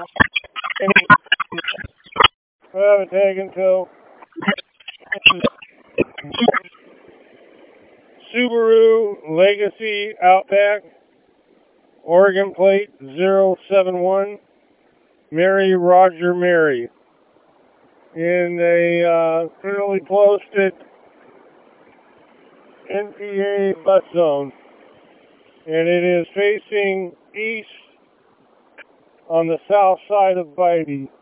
I haven't taken until Subaru Legacy Outback, Oregon plate 071, Mary Roger Mary, in a clearly posted NPA bus zone. And it is facing east on the south side of Bybee.